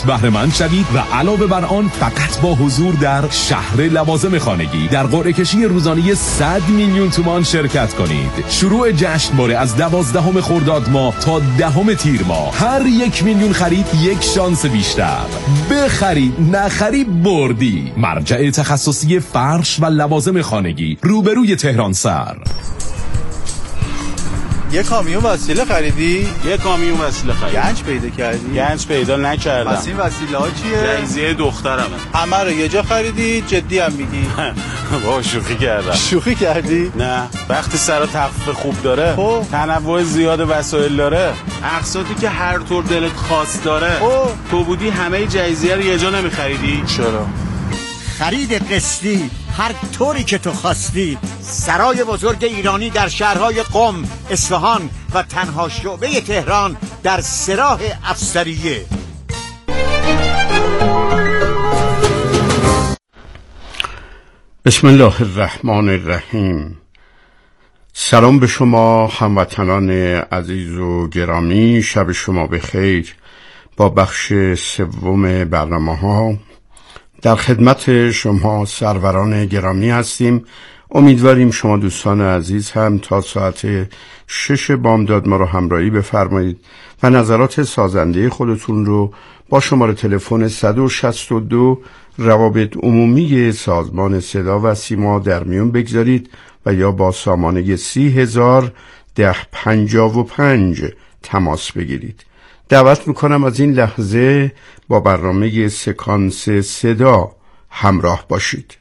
بهره مند شوید و علاوه بر آن فقط با حضور در شهر لوازم خانگی در قرعه کشی روزانه 100 میلیون تومان شرکت کنید. شروع جشنواره از 12 خرداد ماه تا 10 تیر ماه. هر 1 میلیون خرید یک شانس بیشتر. بخرید نخرید بردی. مرجع تخصصی فرش و لوازم خانگی روبروی تهران سر. یه کامیون وسیله خریدی؟ یه کامیون وسیله خریدم. گنج پیدا کردی؟ گنج پیدا نکردم. پس این وسیله ها چیه؟ جایزه دخترمه. همه رو یه جا خریدی؟ جدی هم میگی؟ با شوخی کردم. شوخی کردی؟ نه، وقتی سر و تخفیف خوب داره، تنوع زیاد وسایل داره، اقساطی که هر طور دلت خواست داره، تو بودی همه جایزه رو یه جا نمیخریدی؟ چرا؟ خرید قسطی هر طوری که تو خواستی. سرای بزرگ ایرانی در شهرهای قم، اصفهان و تنها شعبه تهران در سراح افسریه. بسم الله الرحمن الرحیم. سلام به شما هموطنان عزیز و گرامی، شب شما بخیر. با بخش سوم برنامه‌ها در خدمت شما سروران گرامی هستیم. امیدواریم شما دوستان عزیز هم تا ساعت 6 بامداد ما رو همراهی بفرمایید و نظرات سازنده خودتون رو با شماره تلفن 162 روابط عمومی سازمان صدا و سیما در میون بگذارید و یا با سامانه 301055 تماس بگیرید. دعوت میکنم از این لحظه با برنامه سکانس صدا همراه باشید.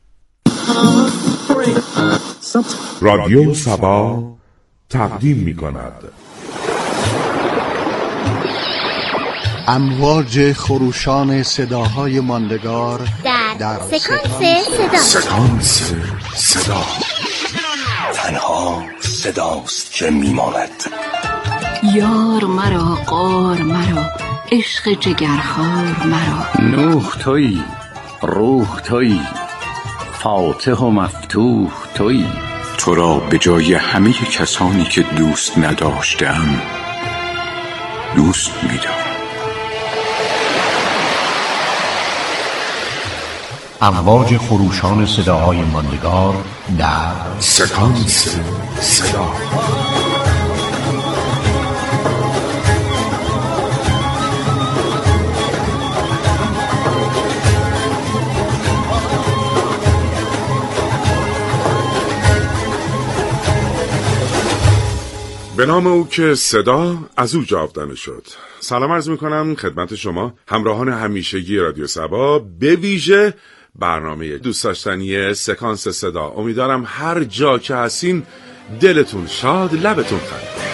رادیو سبا تقدیم میکند امواج خروشان صداهای ماندگار در سکانس صدا. تنها صداست که میماند. یار مرا، قار مرا، عشق جگرخوار مرا. نوح تویی، روح تویی، فاتح و مفتوح تویی. تو را به جای همه کسانی که دوست نداشتم دوست می‌دارم. امواج خروشان صداهای ماندگار در سکانس صدا. به نام او که صدا از او جاودانه شد. سلام عرض میکنم خدمت شما همراهان همیشگی رادیو سبا، به ویژه برنامه دوست داشتنی سکانس صدا. امیدوارم هر جا که هستین دلتون شاد، لبتون خندان.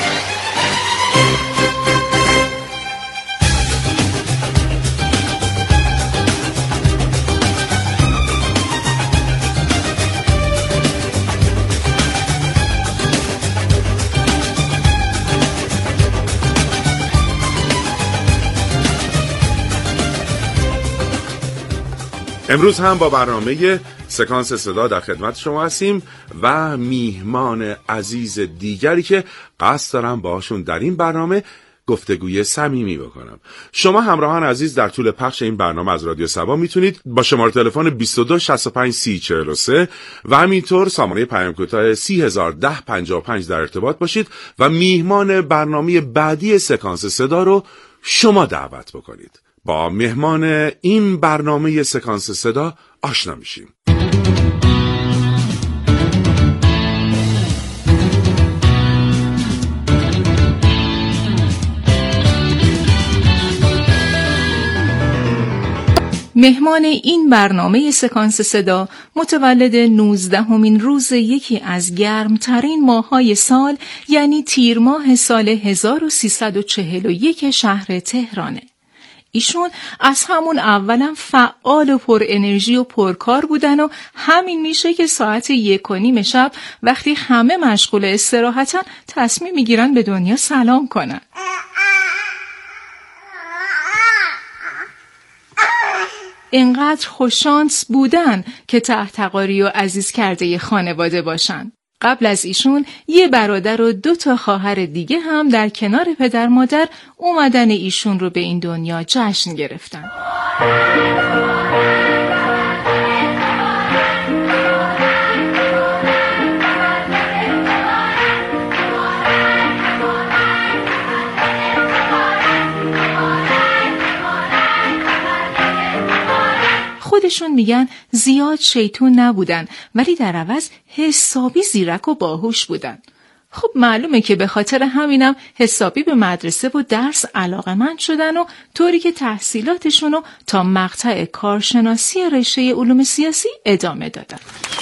امروز هم با برنامه سکانس صدا در خدمت شما هستیم و میهمان عزیز دیگری که قصد دارم باشون در این برنامه گفتگوی صمیمی بکنم. شما همراهان عزیز در طول پخش این برنامه از رادیو سبا میتونید با شماره تلفن 22 65 30 43 و همینطور سامانه پیام کوتاه 301055 در ارتباط باشید و میهمان برنامه بعدی سکانس صدا رو شما دعوت بکنید. با مهمان این برنامه سکانس صدا آشنا میشیم. مهمان این برنامه سکانس صدا متولد 19مین روز یکی از گرمترین ماه‌های سال، یعنی تیر ماه سال 1341 شهر تهرانه. ایشون از همون اولم فعال و پر انرژی و پرکار بودن و همین میشه که ساعت 1:30 شب وقتی همه مشغول استراحتن تصمیم میگیرن به دنیا سلام کنن. اینقدر خوششانس بودن که تحتقاری و عزیز کرده ی خانواده باشن. قبل از ایشون یه برادر و 2 خواهر دیگه هم در کنار پدر مادر اومدن ایشون رو به این دنیا جشن گرفتن. خودشون میگن زیاد شیطون نبودن، ولی در عوض حسابی زیرک و باهوش بودن. خب معلومه که به خاطر همینم حسابی به مدرسه و درس علاقه‌مند شدن و طوری که تحصیلاتشونو تا مقطع کارشناسی رشته علوم سیاسی ادامه دادن.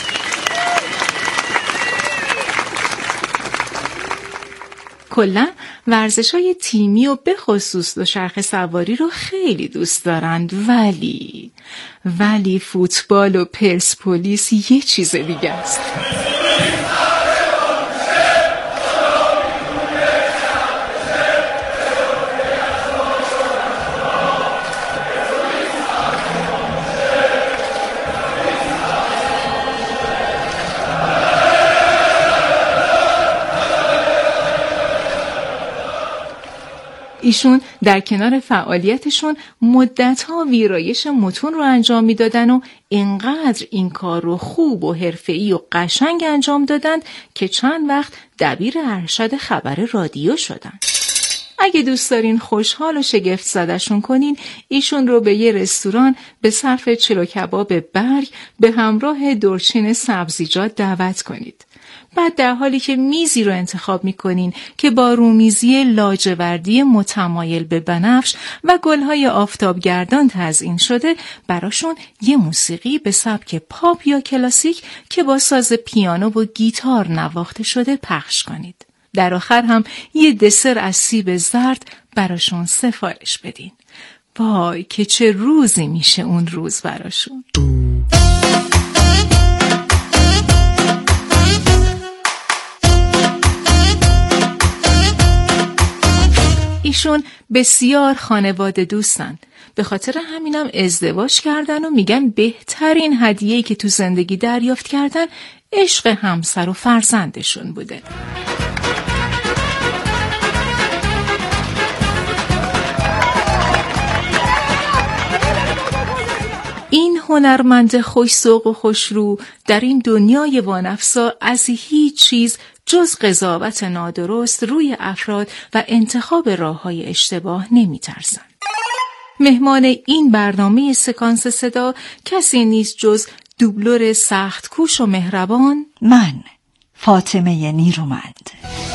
کلا ورزش‌های تیمی و به خصوص دوچرخه سواری رو خیلی دوست دارند، ولی فوتبال و پرسپولیس یه چیز دیگه است. ایشون در کنار فعالیتشون مدت‌ها ویرایش متون رو انجام میدادن و اینقدر این کار رو خوب و حرفه‌ای و قشنگ انجام دادن که چند وقت دبیر ارشد خبر رادیو شدن. اگه دوست دارین خوشحال و شگفت زدشون کنین، ایشون رو به یه رستوران به صرف چلو کباب برگ به همراه دورچین سبزیجات دعوت کنید. بعد در حالی که میزی رو انتخاب میکنین که با رومیزی لاجوردی متمایل به بنفش و گلهای آفتابگردان تزیین شده، براشون یه موسیقی به سبک پاپ یا کلاسیک که با ساز پیانو و گیتار نواخته شده پخش کنید. در آخر هم یه دسر از سیب زرد براشون سفارش بدین. وای که چه روزی میشه اون روز براشون. ایشون بسیار خانواده دوستن. به خاطر همینم ازدواج کردن و میگن بهترین هدیه‌ای که تو زندگی دریافت کردن عشق همسر و فرزندشون بوده. این هنرمند خوش‌ذوق و خوشرو در این دنیای وانفسا از هیچ چیز جز قضاوت نادرست روی افراد و انتخاب راه‌های اشتباه نمی‌ترسن. مهمان این برنامه سکانس صدا کسی نیست جز دوبلور سخت‌کوش و مهربان، من فاطمه نیرومند.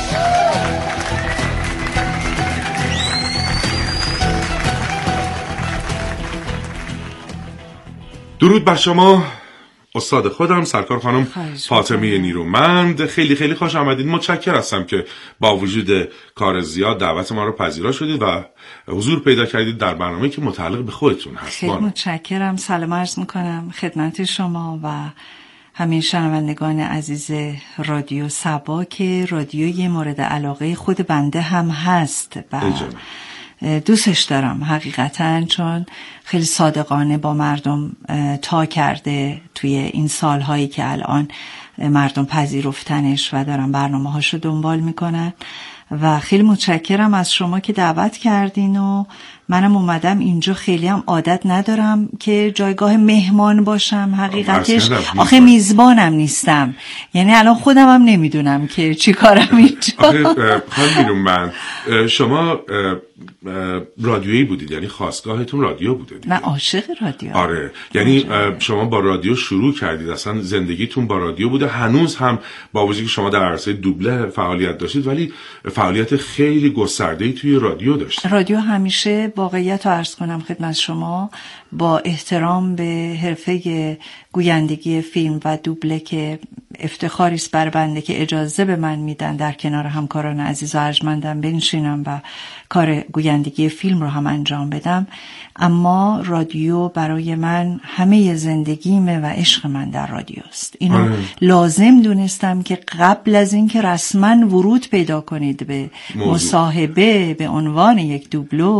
درود بر شما، استاد خودم سرکار خانم فاطمه نیرومند. خیلی خیلی خوش آمدید. متشکر هستم که با وجود کار زیاد دعوت ما رو پذیرا شدید و حضور پیدا کردید در برنامه‌ای که متعلق به خودتون هست. خیلی متشکرم. سلام عرض میکنم خدمت شما و همه شنوندگان عزیز رادیو صبا که رادیوی مورد علاقه خود بنده هم هست و دوستش دارم حقیقتاً، چون خیلی صادقانه با مردم تا کرده توی این سالهایی که الان مردم پذیرفتنش و دارن برنامه هاشو دنبال میکنن و خیلی متشکرم از شما که دعوت کردین و منم اومدم اینجا. خیلی هم عادت ندارم که جایگاه مهمان باشم، حقیقتش آخه میزبانم نیستم، یعنی الان خودم هم نمیدونم که چی کارم اینجا. خانم نیرومند، شما رادیویی بودید، یعنی خاستگاهتون رادیو بوده دیگه؟ من عاشق رادیو. آره، یعنی شما با رادیو شروع کردید، اصلا زندگیتون با رادیو بوده. هنوز هم با وجودی که شما در عرصه دوبله فعالیت داشتید ولی فعالیت خیلی گسترده‌ای توی رادیو داشتید. رادیو همیشه، واقعیت رو عرض کنم خدمت شما، با احترام به حرفه گویندگی فیلم و دوبله که افتخاری است بر بنده که اجازه به من میدن در کنار همکاران عزیز و ارجمندم بنشینم و کار گویندگی فیلم رو هم انجام بدم، اما رادیو برای من همه زندگیمه و عشق من در رادیو است. اینو لازم دونستم که قبل از اینکه رسما ورود پیدا کنید به مصاحبه به عنوان یک دوبلور،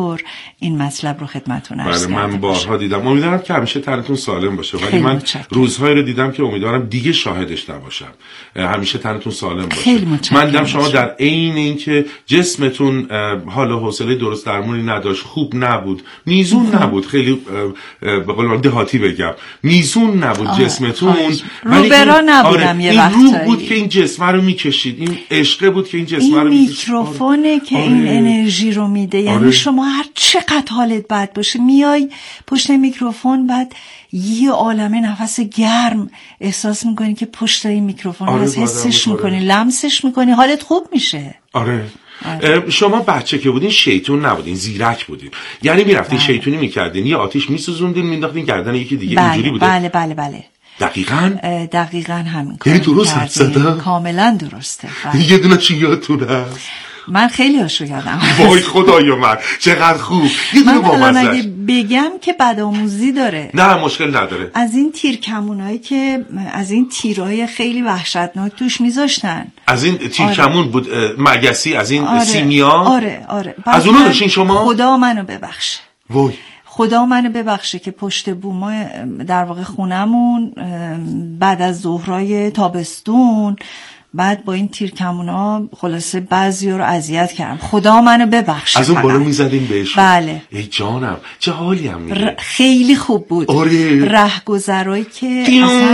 این مطلب رو خدمتتون عرض کردم. من بارها دیدم. امیدوارم که همیشه تنتون سالم باشه، ولی من روزهایی رو دیدم که امیدوارم دیگه شاهدش نباشم. همیشه تنتون سالم باشه. من دیدم شما در عین اینکه جسمتون حال و حوصله درست درمونی نداشت، خوب نبود، میزون نبود، خیلی به قول من دهاتی بگم میزون نبود جسمتون، روبرا نبودم. یه وقتایی این روح بود که این جسم رو میکشید، این عشقه بود که این جسم رو میکشید. میکروفونه که این انرژی رو میده. یعنی شما هر چقدر حالت بد باشه میای پشت میکروفون، بعد یه عالمه نفس گرم احساس میکنی که پشت این میکروفون هست، حسش میکنی، لمسش میکنی، حالت خوب میشه. شما بچه که بودین شیطون نبودین، زیرک بودین. یعنی میرفتین شیطونی میکردین، یه آتیش میسوزوندین مینداختین گردن یکی دیگه. اینجوری بوده؟ بله. دقیقاً همین کار. یعنی درست حد زدم؟ کاملا درسته. یه دونه چی یادتون هست؟ من خیلی هاشو یادم. وای خدای من چقدر خوب. من الان اگه بگم که بدآموزی داره. نه مشکل نداره. از این تیرکمونایی که از این تیرای خیلی وحشتناک توش میذاشتن. از این تیرکمون بود مگسی، از این سیمیا. آره. از اونو داشتین شما؟ خدا منو ببخشه. وای. خدا منو ببخشه که پشت بومای در واقع خونمون بعد از ظهرای تابستون بعد با این تیرکمونا خلاصه بعضیا رو اذیت کردم. خدا منو ببخشه. از اون بالا میزدین بهش؟ بله. ای جانم چه حالی هم میده. خیلی خوب بود. رهگذرایی که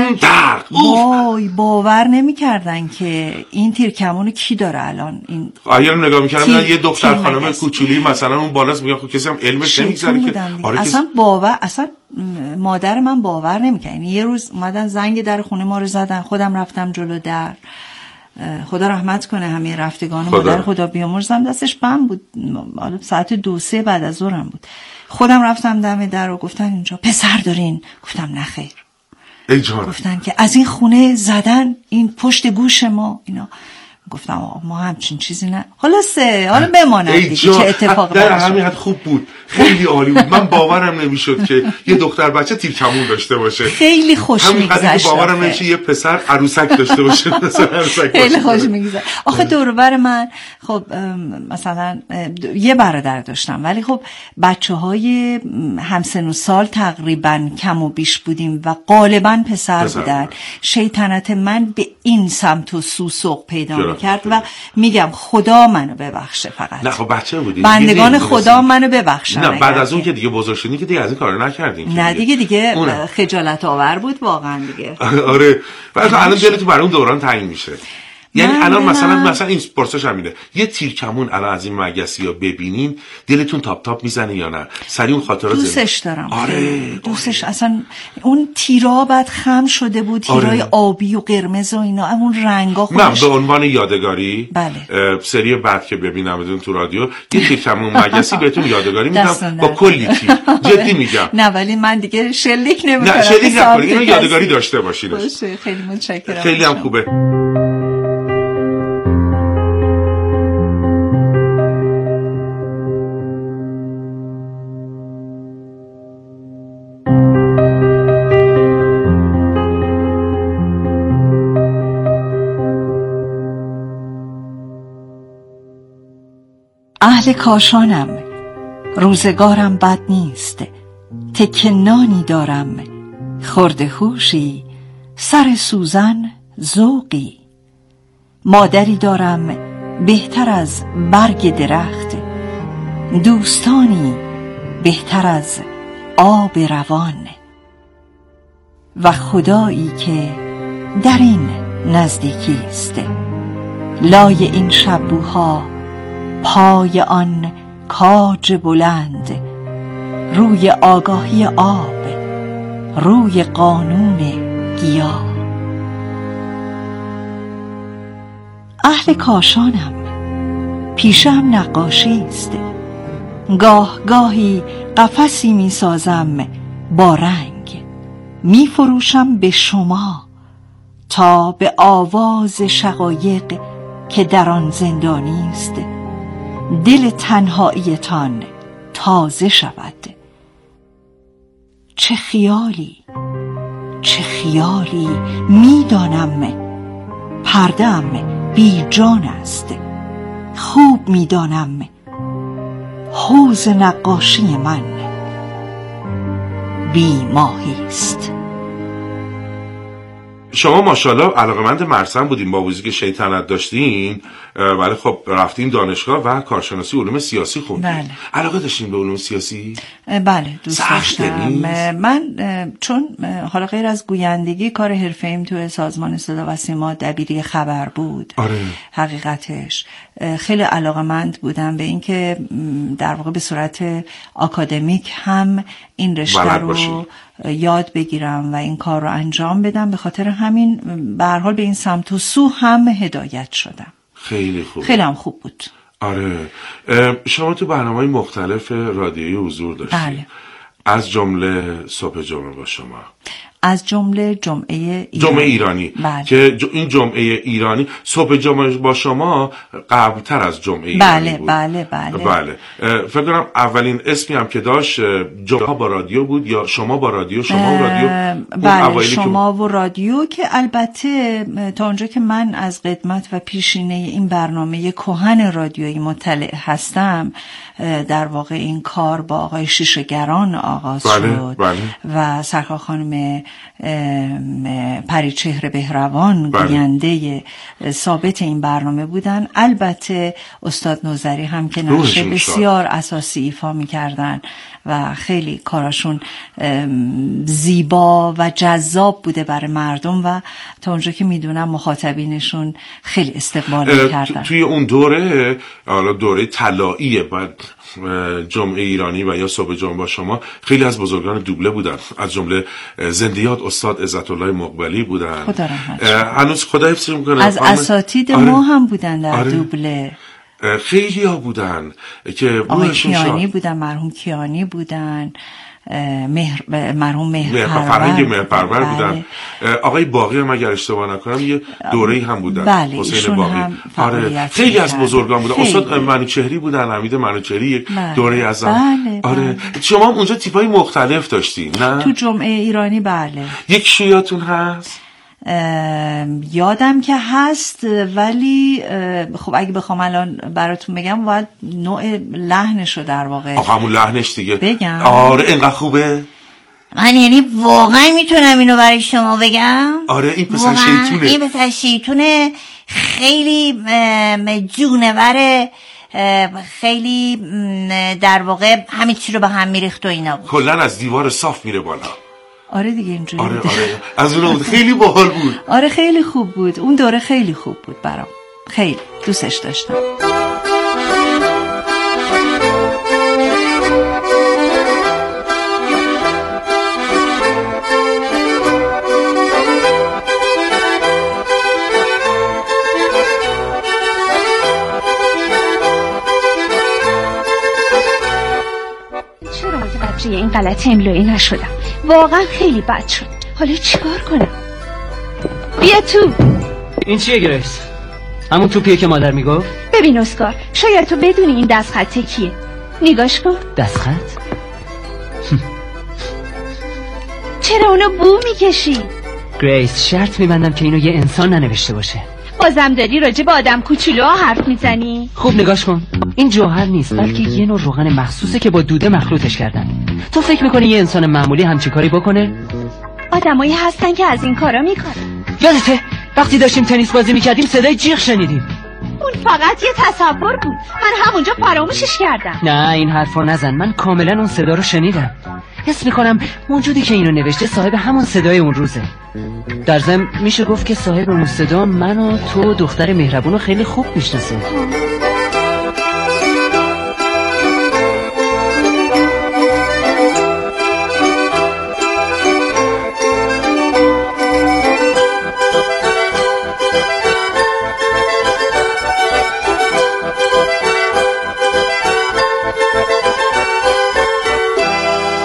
اصلا باور نمیکردن که این تیرکمونو کی داره الان. این آیا نگاه میکردم یه دختر خانم کوچولی مثلا اون بالاست، میگم خب کسی هم علمش نمیگذره که اصلا مادر من باور نمیکنه. یه روز اومدن زنگ در خونه ما رو زدن، خودم رفتم جلو در، خدا رحمت کنه همه رفتگان، مادر خدا بیامرزم دستش بم بود، ساعت 2-3 بعد از ظهرم بود. خودم رفتم دم در و گفتن اینجا پسر دارین؟ گفتم نه خیر. گفتن که از این خونه زدن این پشت گوش ما اینا. گفتم ما همچین چیزی نه. حالا بماند دیگه چه اتفاق در همین حد خوب بود، خیلی عالی بود. من باورم نمیشد که یه دختر بچه تیرکمون داشته باشه. خیلی خوش میگذشت. باورم نمیشه یه پسر عروسک داشته باشه. خیلی خوش میگذشت. آخه دور و بر من خب مثلا یه برادر داشتم، ولی خب بچه‌های همسن و سال تقریبا کم و بیش بودیم و غالبا پسر بودن. شیطنت من به این سمت و سوسق پیدا کرد و میگم خدا منو ببخشه. فقط نه خب بچه بودی، بندگان خدا منو ببخشن. نه بعد از اون که دیگه بزرگ شدی که دیگه از این کارا نکردین. نه دیگه خجالت آور بود واقعا دیگه. آره ولی الان دلت برای اون دوران تعیین میشه. یعنی الان مثلا این پرسش همینه، یه تیرکمون الان از این مگسی‌ها ببینین دلتون تاپ میزنه یا نه؟ سری اون خاطرات دوستش دارم. دوستش اصلا اون تیرا بعد خم شده بود، تیرای آبی و قرمز و اینا، اون رنگا خودش. نه به عنوان یادگاری بله. سری بعد که ببینم بدون تو رادیو یه تیرکمون مگسی بهتون یادگاری میدم با کلی تیر. جدی میگم. نه ولی من دیگه شلیک نمی‌کنم. نه شلیک نکنید، اینو یادگاری داشته باشید. باشه خیلی متشکرم. خیلی هم خوبه. اهل کاشانم، روزگارم بد نیست، تکنانی دارم، خرد هوشی، سر سوزن ذوقی. مادری دارم بهتر از برگ درخت، دوستانی بهتر از آب روان، و خدایی که در این نزدیکی است. لای این شبوها پای آن کاج بلند، روی آگاهی آب، روی قانون گیاه. اهل کاشانم، پیشم نقاشی است، گاه گاهی قفسی می سازم با رنگ، می فروشم به شما تا به آواز شقایق که در آن زندانی است دل تنهاییتان تازه شود. چه خیالی میدانم پرده‌ام بی جان است، خوب میدانم حوض نقاشی من بی ماهی است. شما ماشاءالله علاقه‌مند مرسم بودیم، با وجودی که شیطنت داشتین، ولی خب رفتین دانشگاه و کارشناسی علوم سیاسی خوندین. بله. علاقه داشتین به علوم سیاسی؟ بله دوست داشتم. من چون حالا غیر از گویندگی کار حرفه‌ایم تو سازمان صدا و سیما دبیری خبر بود. آره. حقیقتش خیلی علاقه‌مند بودم به اینکه در واقع به صورت آکادمیک هم این رشته رو یاد بگیرم و این کار رو انجام بدم. به خاطر همین به هر حال به این سمت و سو هم هدایت شدم. خیلی خوب. خیلی هم خوب بود. آره. شما تو برنامه‌های مختلف رادیویی حضور داشتید. بله. از جمله صبح جمعه با شما، از جمله جمعه ایرانی. بله. که این جمعه ایرانی، صبح جمعه با شما قبلتر از جمعه ایرانی بود. بله. فکر کنم اولین اسمی هم که داشت جمعه با رادیو بود، یا شما با رادیو؟ شما و رادیو. بله شما و رادیو، که البته تا اونجا که من از قدمت و پیشینه این برنامه کهن رادیویی مطلع هستم، در واقع این کار با آقای شیشه‌گران آغاز شد. بله. و سرکار خانم پریچهر بهروان گوینده ثابت این برنامه بودن. البته استاد نوذری هم که نقش بسیار اساسی ایفا می‌کردن و خیلی کاراشون زیبا و جذاب بوده برای مردم و تا اونجا که میدونم مخاطبینشون خیلی استقبال می‌کردن. توی اون دوره، حالا دوره طلایی بعد جمعه ایرانی و یا صبح جمعه با شما، خیلی از بزرگان دوبله بودن، از جمله زندیات استاد عزت الله مقبلی بودن. خدا رحمتش. هنوز خدا حفظش میکنه. از اساتید ما هم بودن در دوبله. خیلی ها بودن که آقای کیانی بودن، مرحوم کیانی بودن، مرحوم مهرپرور بودن. آقای باقی هم اگر اشتباه نکنم یه دوره‌ای هم بودن. بله حسین باقی. خیلی از بزرگان بودن. استاد منوچهری بودن، حمید منوچهری یک دوره از بله. شما هم اونجا تیپای مختلف داشتین نه؟ تو جمعه ایرانی بله. یک شویاتون هست؟ یادم که هست، ولی خب اگه بخوام الان براتون بگم باید نوع لحنش رو در واقع همون لحنش دیگه بگم. آره اینقدر خوبه. من یعنی واقعا میتونم اینو برای شما بگم. آره این پسر شیطونه. این پسر شیطونه خیلی جونوره، خیلی در واقع همین چی رو به هم میریخت و اینا بود. کلن از دیوار صاف میره بالا. آره دیگه اینجوری بود. آره از اون بود. خیلی باحال بود. آره خیلی خوب بود اون دوره، خیلی خوب بود برام، خیلی دوستش داشتم. چرا متوجه این غلط املایی نشدم؟ واقعا خیلی بد شد. حالا چیکار کنم؟ بیا تو. این چیه گریس؟ همون توپیه که مادر میگفت؟ ببین اسکار، شاید تو بدونی این دستخط کیه. نگاش کن. دستخط؟ چرا اونو بو میکشی؟ گریس شرط میبندم که اینو یه انسان ننوشته باشه. بازم داری راجع به آدم کوچولو حرف میزنی؟ خوب نگاش کن، این جوهر نیست بلکه یه نوع روغن مخصوصه که با دوده مخلوطش کردن. تو فکر میکنی یه انسان معمولی همچین کاری بکنه؟ آدمایی هستن که از این کارا میکنن. یادته وقتی داشتیم تنیس بازی میکردیم صدای جیغ شنیدیم؟ اون فقط یه تصور بود، من همونجا فراموشش کردم. نه این حرفو نزن، من کاملا اون صدا رو شنیدم. حس میکنم موجودی که اینو نوشته صاحب همون صدای اون روزه. در ضمن میشه گفت که صاحب اون صدا من و تو دختر مهربونو خیلی خوب میشناسه.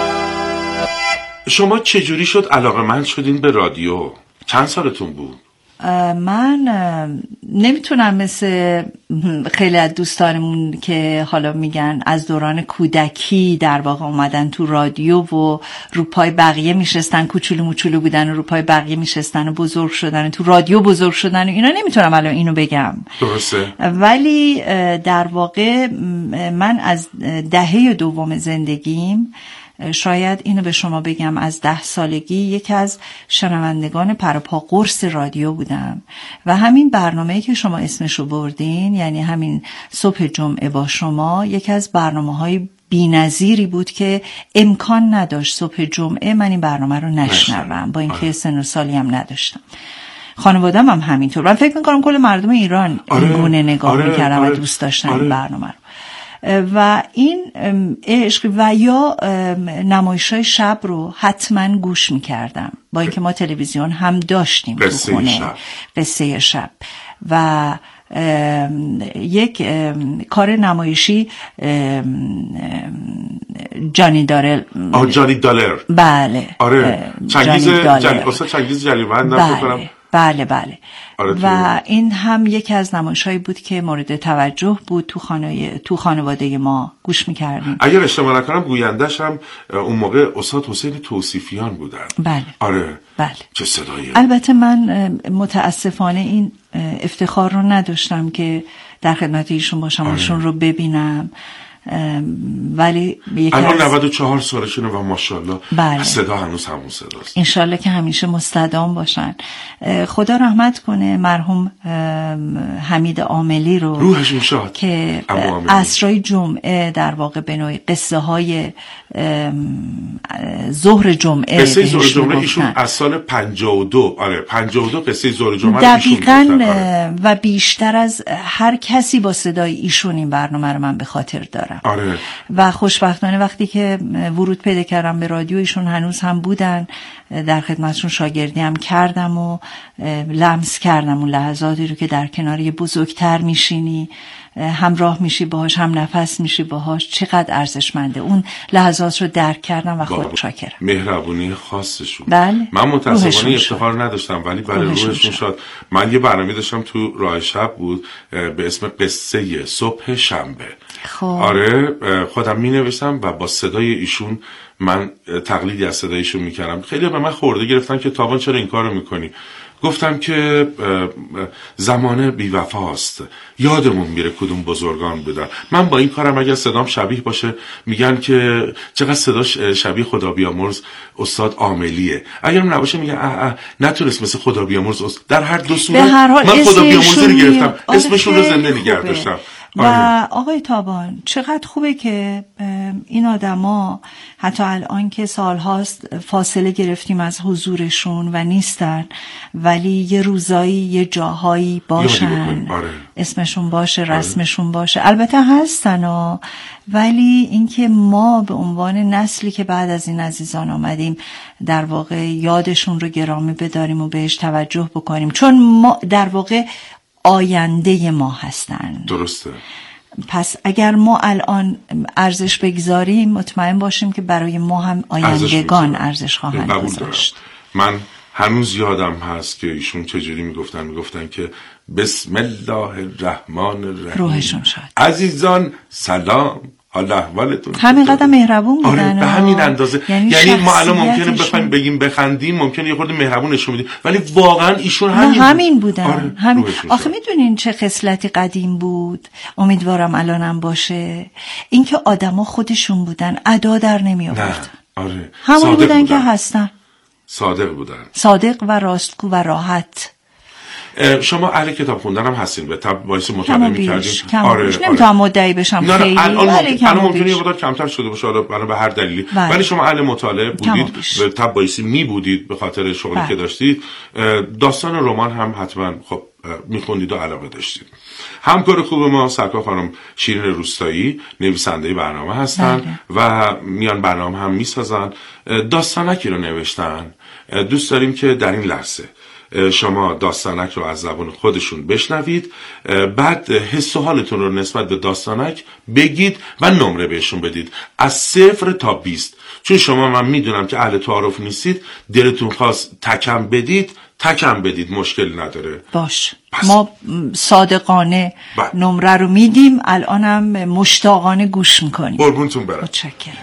شما چجوری شد علاقه‌مند شدین به رادیو؟ چند سالتون بود؟ من نمیتونم مثل خیلی از دوستانمون که حالا میگن از دوران کودکی در واقع اومدن تو رادیو و رو پای بقیه میشستن، کوچولو موچولو بودن و رو پای بقیه میشستن و بزرگ شدن، تو رادیو بزرگ شدن و اینا، نمیتونم الان اینو بگم. درسته. ولی در واقع من از دهه دوم زندگیم، شاید اینو به شما بگم، از 10 سالگی یکی از شنوندگان پروپا قرص رادیو بودم و همین برنامه‌ای که شما اسمشو بردین، یعنی همین صبح جمعه با شما، یکی از برنامه‌های بی‌نظیری بود که امکان نداشت صبح جمعه من این برنامه رو نشنوم، با اینکه سن و سالی هم نداشتم. خانواده‌ام هم همینطور. من فکر می‌کنم کل مردم ایران این گونه نگاه می‌کردن و دوست داشتن این برنامه رو. و این عشق و یا نمایش‌های شب رو حتما گوش می‌کردم، با اینکه ما تلویزیون هم داشتیم تو خونه، قصه شب و یک کار نمایشی جانی دارل. جانی دالر. بله. آره. چنگیز جلیوند نمی‌کنم. بله. و این هم یکی از نمایش‌هایی بود که مورد توجه بود تو خانواده ما گوش می‌کردیم. اگر اشتباه نکنم گویندش هم اون موقع استاد حسین توصیفیان بودن. بله. آره. بله. چه صدایی. البته من متاسفانه این افتخار رو نداشتم که در خدمت ایشون باشم، ایشون رو ببینم، ولی الان 94 سالشونه و ماشاءالله بله. صدا هنوز همون صداست. انشالله که همیشه مستدام باشن. خدا رحمت کنه مرحوم حمید عاملی رو، روحشون شاد، که عصرهای جمعه در واقع به نوعی قصه های ظهر جمعه، قصه ظهر جمعه ایشون از سال 52 52 قصه ظهر جمعه دقیقاً و بیشتر از هر کسی با صدای ایشون این برنامه رو من به خاطر دارم. آره. و خوشبختانه وقتی که ورود پیدا کردم به رادیو، ایشون هنوز هم بودن، در خدمتشون شاگردی هم کردم و لمس کردم اون لحظاتی رو که در کنار یه بزرگتر میشینی، همراه میشی باهاش، هم نفس میشی باهاش، چقدر ارزشمنده. اون لحظات رو درک کردم و خود شاکرم. مهربونی خاصشون. بله. من متاسفانه افتخار نداشتم، ولی برای روحشون شاد. من یه برنامه داشتم تو راه شب بود به اسم قصه صبح شنبه. آره، خودم می نوشتم و با صدای ایشون من تقلیدی از صدای ایشون می کردم. خیلی به من خورده گرفتن که تابان چرا این کارو میکنی؟ گفتم که زمانه بی‌وفاست، یادمون میره کدوم بزرگان بودن. من با این کارم اگر صدام شبیه باشه میگن که چقدر صداش شبیه خدا بیامرز استاد عاملیه، اگر نباشه میگن نتونست مثل خدا بیامرز در هر دو صورت من خدا بیامرز رو گرفتم، اسمشون رو زنده نگه داشتم. و آقای تابان چقدر خوبه که این آدما حتی الان که سالهاست فاصله گرفتیم از حضورشون و نیستن، ولی یه روزایی یه جاهایی باشن، اسمشون باشه، رسمشون باشه. البته هستن ولی اینکه ما به عنوان نسلی که بعد از این عزیزان آمدیم در واقع یادشون رو گرامی بداریم و بهش توجه بکنیم، چون ما در واقع آینده ما هستن. درسته. پس اگر ما الان ارزش بگذاریم، مطمئن باشیم که برای ما هم آیندگان ارزش خواهند گذاشت. من هنوز یادم هست که ایشون چجوری میگفتن که بسم الله الرحمن الرحیم، روحشون شاد. عزیزان سلام، حال احوالتون؟ همینقدر مهربون بودن. آره، به همین اندازه. یعنی ما الان ممکنه بخوایم بگیم بخندیم، ممکنه یه خورده مهربون نشون بدیم، ولی واقعا ایشون همین بودن. آره، همین. آخه میدونین چه خصلتی قدیم بود، امیدوارم الانم باشه، اینکه آدما خودشون بودن، ادا در نمی آوردن. آره. همون بودن که هستن. صادق و راستگو و راحت. شما اهل کتاب خوندن هم هستین، به طب باعث مطالعه می‌کردین. نمی‌تونم مدعی بشم خیلی، الان ممکنه یه مقدار کمتر شده باشه، حالا برای به هر دلیلی، ولی شما اهل مطالعه بودید، به طب باعث می‌بودید به خاطر شغلی که داشتید. داستان رمان هم حتما خب می‌خوندید و علاقه داشتید. همکار خوب ما سرکار خانم شیرین روستایی نویسنده برنامه هستن و میان برنامه هم میسازن. داستانکی رو نوشتن. دوست داریم که در این لحظه شما داستانک رو از زبان خودشون بشنوید، بعد حس و حالتون رو نسبت به داستانک بگید و نمره بهشون بدید از 0 تا 20. چون شما من میدونم که اهل تعارف نیستید، دلتون خواست تکم بدید تکم بدید، مشکل نداره. باش ما صادقانه نمره رو میدیم، الانم مشتاقانه گوش میکنیم. قربونتون برم. متشکرم.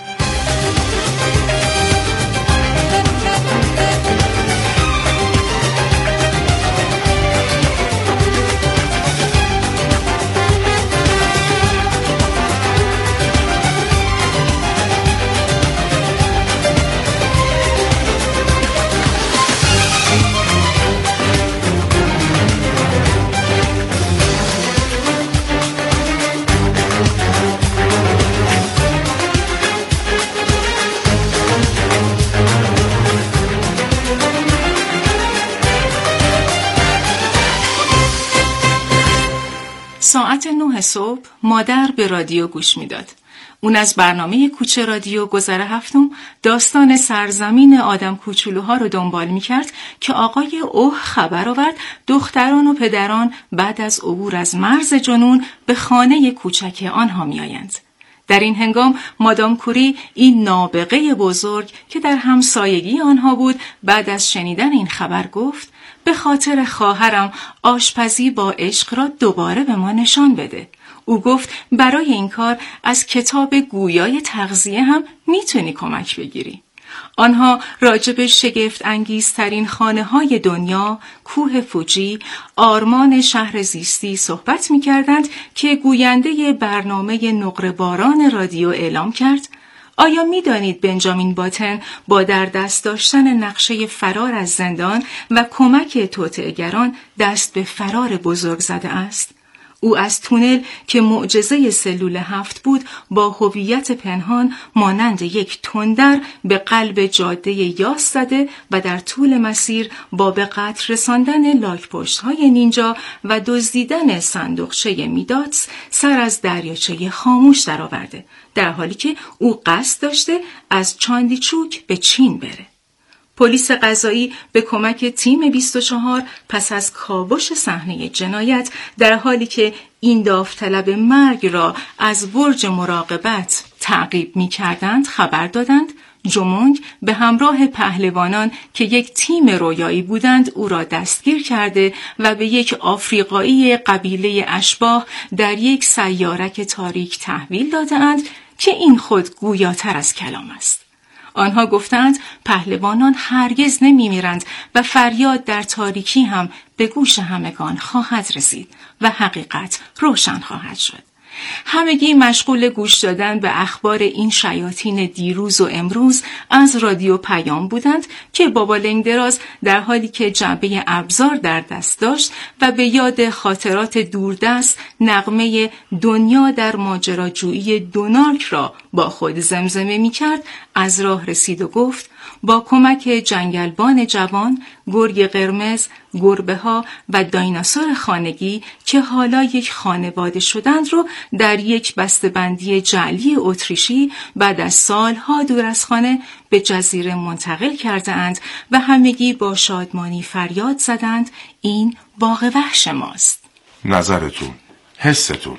ساعت 9 صبح مادر به رادیو گوش میداد. اون از برنامه کوچه رادیو گذر هفتم داستان سرزمین آدم کوچولوها رو دنبال میکرد که آقای اوه خبر آورد دختران و پدران بعد از عبور از مرز جنون به خانه کوچک آنها میآیند. در این هنگام مادام کوری، این نابغه بزرگ که در همسایگی آنها بود، بعد از شنیدن این خبر گفت به خاطر خواهرم آشپزی با عشق را دوباره به ما نشان بده. او گفت برای این کار از کتاب گویای تغذیه هم میتونی کمک بگیری. آنها راجب شگفت انگیزترین خانه های دنیا، کوه فوجی، آرمان شهر زیستی صحبت می کردند که گوینده برنامه نقره باران رادیو اعلام کرد آیا می دانید بنجامین باتن با در دست داشتن نقشه فرار از زندان و کمک توطئه‌گران دست به فرار بزرگ زده است؟ او از تونل که معجزه سلول 7 بود با هویت پنهان مانند یک تندر به قلب جاده یاس زده و در طول مسیر با به قتل رساندن لاک‌پشت‌های نینجا و دزدیدن صندوقچه میداتس سر از دریاچه خاموش درآورده، در حالی که او قصد داشته از چاندیچوک به چین بره. پلیس قضایی به کمک تیم 24 پس از کاوش صحنه جنایت، در حالی که این داوطلب مرگ را از برج مراقبت تعقیب می‌کردند خبر دادند جومونگ به همراه پهلوانان که یک تیم رویایی بودند او را دستگیر کرده و به یک آفریقایی قبیله اشباح در یک سیارک تاریک تحویل داده‌اند که این خود گویاتر از کلام است. آنها گفتند پهلوانان هرگز نمی‌میرند و فریاد در تاریکی هم به گوش همگان خواهد رسید و حقیقت روشن خواهد شد. همگی مشغول گوش دادن به اخبار این شیاطین دیروز و امروز از رادیو پیام بودند که بابا لنگدراز در حالی که جعبه ابزار در دست داشت و به یاد خاطرات دوردست نغمه دنیا در ماجراجویی دونارک را با خود زمزمه می کرد، از راه رسید و گفت با کمک جنگلبان جوان، گرگ قرمز، گربه ها و دایناسور خانگی که حالا یک خانواده شدند رو در یک بسته‌بندی جعلی اتریشی بعد از سالها دور از خانه به جزیره منتقل کرده اند و همگی با شادمانی فریاد زدند این باغ وحش ماست. نظرتون، حستون؟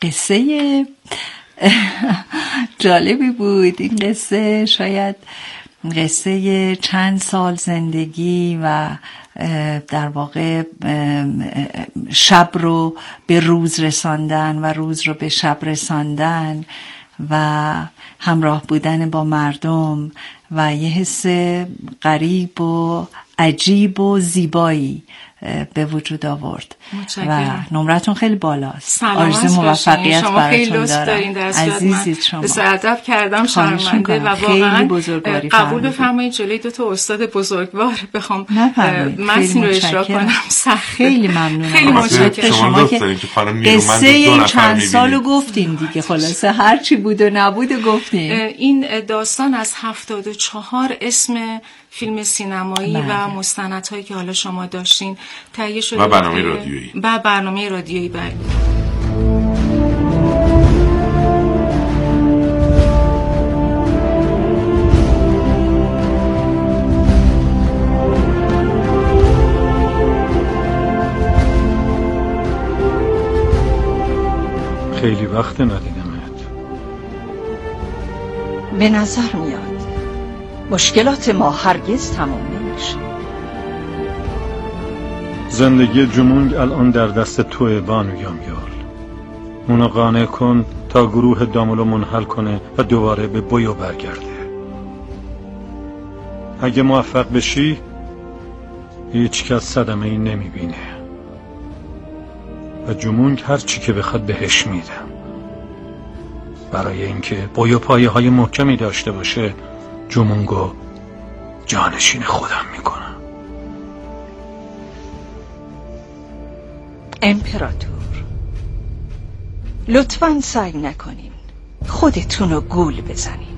قصه جالبی بود این قصه، شاید قصه چند سال زندگی و در واقع شب رو به روز رساندن و روز رو به شب رساندن و همراه بودن با مردم و یه حس غریب و عجیب و زیبایی به وجود آورد و نمرتون خیلی بالاست. آرزوی موفقیت براتون دارم. عزیزید شما. ادب کردم، شرمنده و واقعا قبول بفرمایید جلوی دو تا استاد بزرگوار بخوام متن رو اجرا کنم. خیلی ممنونم. خیلی متشکرم. شما که قصه چند سالو گفتین دیگه، خلاصه هر چی بود و نبود گفتین. این داستان از 74 اسم فیلم سینمایی و مستندهایی که حالا شما داشتین تهیه شده و برنامه رادیویی و برنامه رادیویی بله. خیلی وقت ندیدمت. به نظر میاد مشکلات ما هرگز تمام نمیشه. زندگی جمونگ الان در دست توه بانو یامیال. اونو قانع کن تا گروه دامولو منحل کنه و دوباره به بویو برگرده. اگه موفق بشی هیچ کس صدمه ای نمیبینه و جمونگ هر چی که بخواد بهش میدم. برای اینکه بویو پایه های محکمی داشته باشه جمونگو جانشین خودم میکنم. امپراتور، لطفاً سعی نکنین خودتون رو گول بزنین.